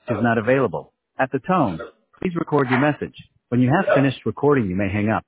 is not available. At the tone, please record your message. When you have finished recording, you may hang up.